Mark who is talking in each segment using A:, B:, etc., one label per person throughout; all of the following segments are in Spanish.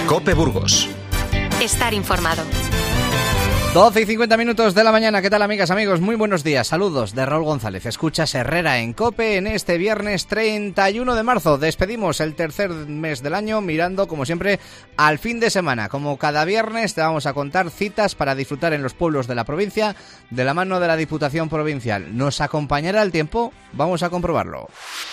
A: COPE Burgos.
B: Estar informado.
C: 12 y 50 minutos de la mañana. ¿Qué tal, amigas, amigos? Muy buenos días. Saludos de Raúl González. Escuchas Herrera en COPE en este viernes 31 de marzo. Despedimos el tercer mes del año mirando, como siempre, al fin de semana. Como cada viernes te vamos a contar citas para disfrutar en los pueblos de la provincia de la mano de la Diputación Provincial. ¿Nos acompañará el tiempo? Vamos a comprobarlo.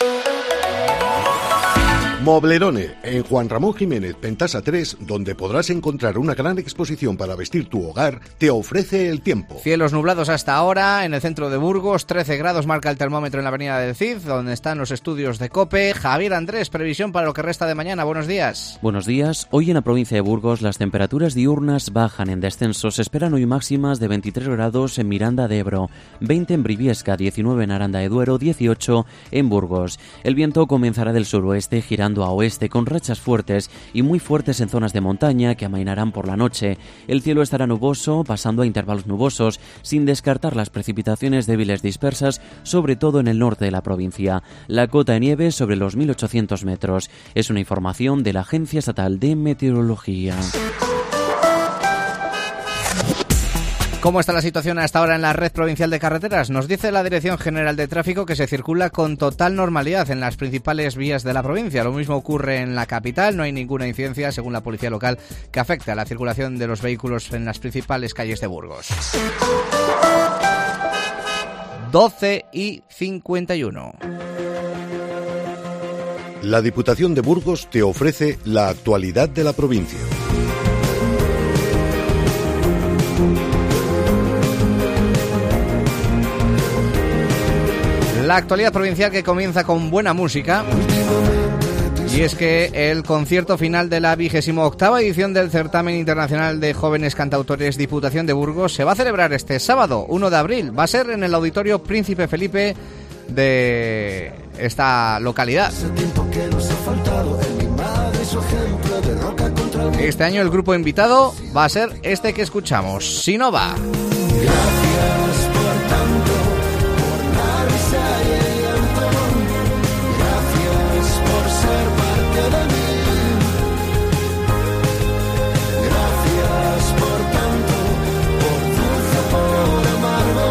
D: Moblerone, en Juan Ramón Jiménez, Pentasa 3, donde podrás encontrar una gran exposición para vestir tu hogar, te ofrece el tiempo.
C: Cielos nublados hasta ahora, en el centro de Burgos, 13 grados marca el termómetro en la avenida del Cid, donde están los estudios de COPE. Javier Andrés, previsión para lo que resta de mañana. Buenos días.
E: Buenos días. Hoy en la provincia de Burgos las temperaturas diurnas bajan en descenso. Se esperan hoy máximas de 23 grados en Miranda de Ebro, 20 en Briviesca, 19 en Aranda de Duero, 18 en Burgos. El viento comenzará del suroeste girando a oeste con rachas fuertes y muy fuertes en zonas de montaña que amainarán por la noche. El cielo estará nuboso, pasando a intervalos nubosos, sin descartar las precipitaciones débiles dispersas, sobre todo en el norte de la provincia. La cota de nieve sobre los 1.800 metros. Es una información de la Agencia Estatal de Meteorología.
C: ¿Cómo está la situación hasta ahora en la red provincial de carreteras? Nos dice la Dirección General de Tráfico que se circula con total normalidad en las principales vías de la provincia. Lo mismo ocurre en la capital, no hay ninguna incidencia, según la policía local, que afecte a la circulación de los vehículos en las principales calles de Burgos. 12 y 51.
D: La Diputación de Burgos te ofrece la actualidad de la provincia.
C: La actualidad provincial que comienza con buena música. Y es que el concierto final de la 28ª edición del Certamen Internacional de Jóvenes Cantautores Diputación de Burgos se va a celebrar este sábado, 1 de abril. Va a ser en el Auditorio Príncipe Felipe de esta localidad. Este año el grupo invitado va a ser este que escuchamos, Sinova.
F: Gracias por tanto, por la risa y el llanto. Gracias por ser parte de mí. Gracias por tanto, por dulce, por amargo.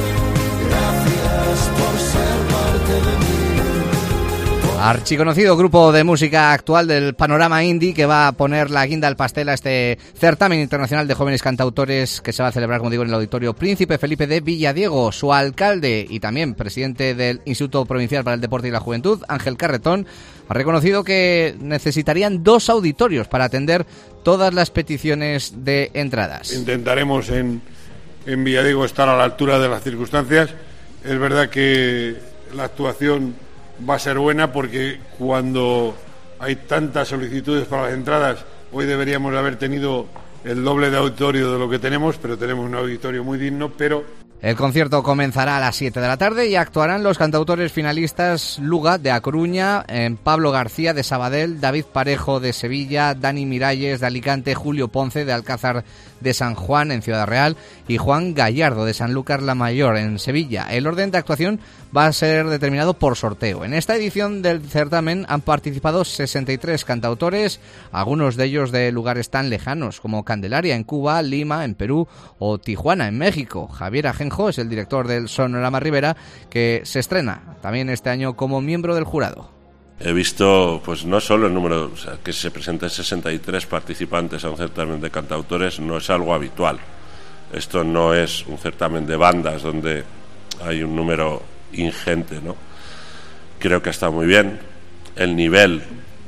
F: Gracias por ser parte de mí.
C: Archiconocido grupo de música actual del panorama indie que va a poner la guinda al pastel a este certamen internacional de jóvenes cantautores que se va a celebrar, como digo, en el Auditorio Príncipe Felipe de Villadiego. Su alcalde y también presidente del Instituto Provincial para el Deporte y la Juventud, Ángel Carretón, ha reconocido que necesitarían 2 auditorios para atender todas las peticiones de entradas.
G: Intentaremos en Villadiego estar a la altura de las circunstancias. Es verdad que la actuación va a ser buena porque cuando hay tantas solicitudes para las entradas, hoy deberíamos haber tenido el doble de auditorio de lo que tenemos, pero tenemos un auditorio muy digno, pero...
C: El concierto comenzará a las 7 de la tarde y actuarán los cantautores finalistas Luga de A Coruña, Pablo García de Sabadell, David Parejo de Sevilla, Dani Miralles de Alicante, Julio Ponce de Alcázar de San Juan en Ciudad Real y Juan Gallardo de Sanlúcar la Mayor en Sevilla. El orden de actuación va a ser determinado por sorteo. En esta edición del certamen han participado 63 cantautores, algunos de ellos de lugares tan lejanos como Candelaria en Cuba, Lima en Perú o Tijuana en México. Javier Ajenjo es el director del Sonorama Rivera, que se estrena también este año como miembro del jurado.
H: He visto, pues no solo el número, o sea, que se presenten 63 participantes a un certamen de cantautores, no es algo habitual. Esto no es un certamen de bandas donde hay un número ingente, ¿no? Creo que está muy bien. El nivel,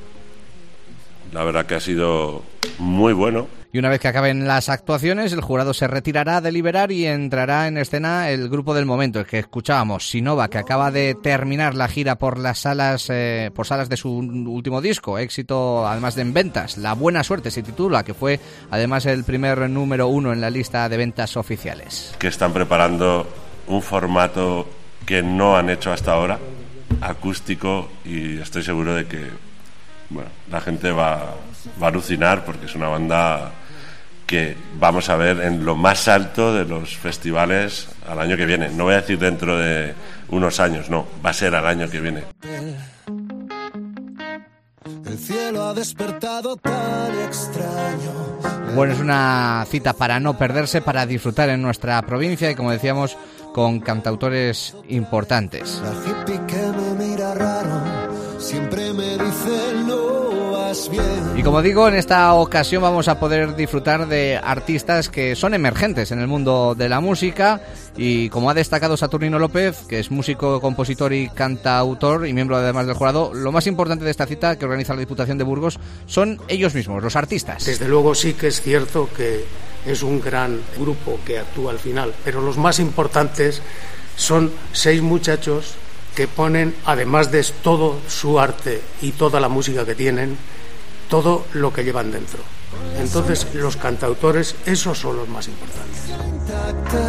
H: la verdad que ha sido muy bueno.
C: Y una vez que acaben las actuaciones, el jurado se retirará a deliberar y entrará en escena el grupo del momento, el que escuchábamos, Sinova, que acaba de terminar la gira por las salas, por salas de su último disco, éxito además de en ventas. La Buena Suerte se titula, que fue además el primer número 1 en la lista de ventas oficiales.
H: Que están preparando un formato que no han hecho hasta ahora, acústico, y estoy seguro de que, bueno, la gente va a alucinar porque es una banda que vamos a ver en lo más alto de los festivales al año que viene. No voy a decir dentro de unos años, no, va a ser al año que viene.
F: El el cielo ha despertado tan extraño.
C: Bueno, es una cita para no perderse, para disfrutar en nuestra provincia y, como decíamos, con cantautores importantes.
F: La hippie que me mira raro siempre me dice no vas bien.
C: Y como digo, en esta ocasión vamos a poder disfrutar de artistas que son emergentes en el mundo de la música y, como ha destacado Saturnino López, que es músico, compositor y cantautor y miembro además del jurado, lo más importante de esta cita que organiza la Diputación de Burgos son ellos mismos, los artistas.
A: Desde luego sí que es cierto que es un gran grupo que actúa al final, pero los más importantes son 6 muchachos que ponen, además de todo su arte y toda la música que tienen, todo lo que llevan dentro. Entonces, los cantautores, esos son los más importantes.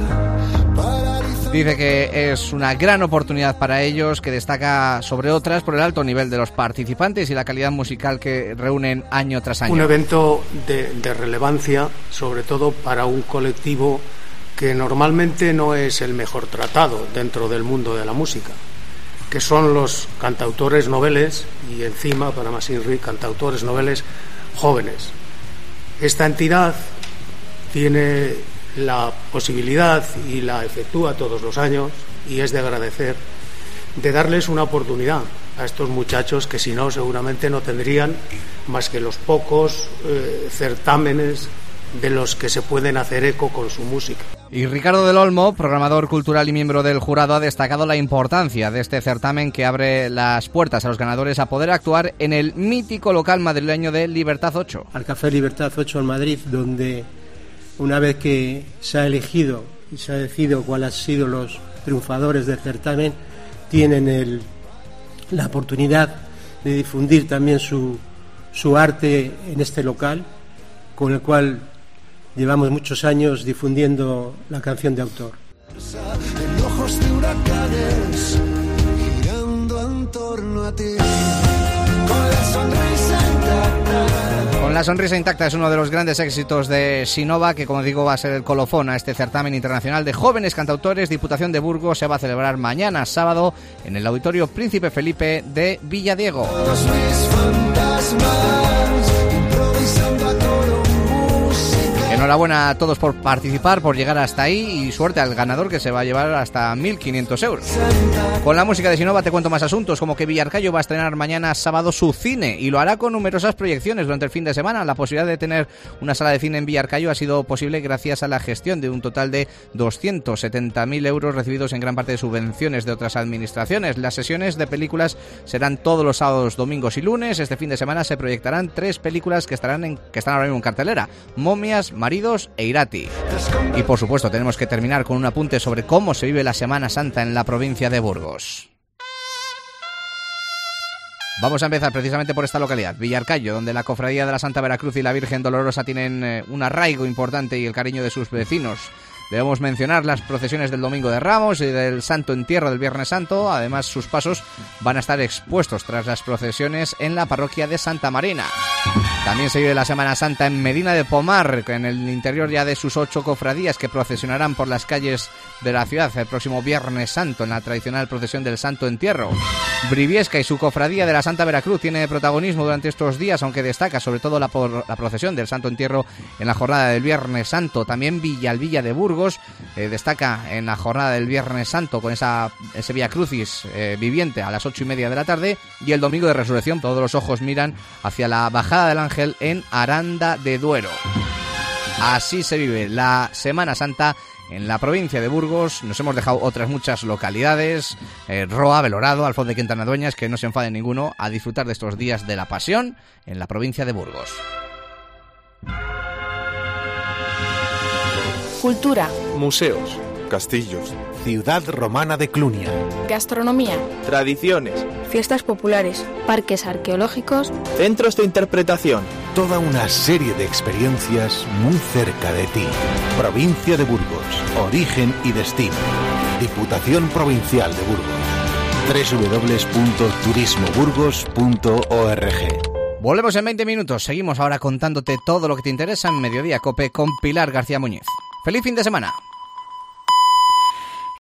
C: Dice que es una gran oportunidad para ellos, que destaca sobre otras por el alto nivel de los participantes y la calidad musical que reúnen año tras año.
A: Un evento de relevancia, sobre todo para un colectivo que normalmente no es el mejor tratado dentro del mundo de la música, que son los cantautores noveles y encima, para más Inri, cantautores noveles jóvenes. Esta entidad tiene la posibilidad y la efectúa todos los años y es de agradecer, de darles una oportunidad a estos muchachos que si no seguramente no tendrían más que los pocos certámenes de los que se pueden hacer eco con su música.
C: Y Ricardo del Olmo, programador cultural y miembro del jurado, ha destacado la importancia de este certamen que abre las puertas a los ganadores a poder actuar en el mítico local madrileño de Libertad 8.
I: Al Café Libertad 8 en Madrid, donde una vez que se ha elegido y se ha decidido cuáles han sido los triunfadores del certamen, tienen la oportunidad de difundir también su arte en este local, con el cual llevamos muchos años difundiendo la canción de autor.
F: En ojos de huracanes, girando en torno a ti, con la sonrisa intacta.
C: Con la sonrisa intacta es uno de los grandes éxitos de Sinova, que, como digo, va a ser el colofón a este certamen internacional de jóvenes cantautores. Diputación de Burgos se va a celebrar mañana sábado en el Auditorio Príncipe Felipe de Villadiego.
F: Todos mis fantasmas, improvisando a coro.
C: Enhorabuena a todos por participar, por llegar hasta ahí y suerte al ganador, que se va a llevar hasta 1.500 euros. Con la música de Sinova te cuento más asuntos, como que Villarcayo va a estrenar mañana sábado su cine y lo hará con numerosas proyecciones durante el fin de semana. La posibilidad de tener una sala de cine en Villarcayo ha sido posible gracias a la gestión de un total de 270.000 euros recibidos en gran parte de subvenciones de otras administraciones. Las sesiones de películas serán todos los sábados, domingos y lunes. Este fin de semana se proyectarán 3 películas que están ahora mismo en cartelera: Momias, Maridos e Irati. Y por supuesto tenemos que terminar con un apunte sobre cómo se vive la Semana Santa en la provincia de Burgos. Vamos a empezar precisamente por esta localidad, Villarcayo, donde la Cofradía de la Santa Veracruz y la Virgen Dolorosa tienen un arraigo importante y el cariño de sus vecinos. Debemos mencionar las procesiones del Domingo de Ramos y del Santo Entierro del Viernes Santo. Además, sus pasos van a estar expuestos tras las procesiones en la parroquia de Santa Marina. También se vive la Semana Santa en Medina de Pomar, en el interior ya de sus 8 cofradías que procesionarán por las calles de la ciudad el próximo Viernes Santo en la tradicional procesión del Santo Entierro. Briviesca y su cofradía de la Santa Veracruz tiene protagonismo durante estos días, aunque destaca sobre todo la procesión del Santo Entierro en la jornada del Viernes Santo. También Villalvilla de Burgos destaca en la jornada del Viernes Santo con ese Vía Crucis viviente a las 8:30 de la tarde, y el Domingo de Resurrección todos los ojos miran hacia la bajada del Ángel en Aranda de Duero. Así se vive la Semana Santa en la provincia de Burgos. Nos hemos dejado otras muchas localidades, Roa, Belorado, Alfoz de Quintana Dueñas, que no se enfade ninguno a disfrutar de estos días de la Pasión en la provincia de Burgos.
J: Cultura,
K: museos, castillos,
L: ciudad romana de Clunia,
J: gastronomía,
K: tradiciones,
J: fiestas populares, parques arqueológicos,
K: centros de interpretación.
L: Toda una serie de experiencias muy cerca de ti. Provincia de Burgos, origen y destino. Diputación Provincial de Burgos. www.turismoburgos.org.
C: Volvemos en 20 minutos. Seguimos ahora contándote todo lo que te interesa en Mediodía Cope con Pilar García Muñiz. ¡Feliz fin de semana!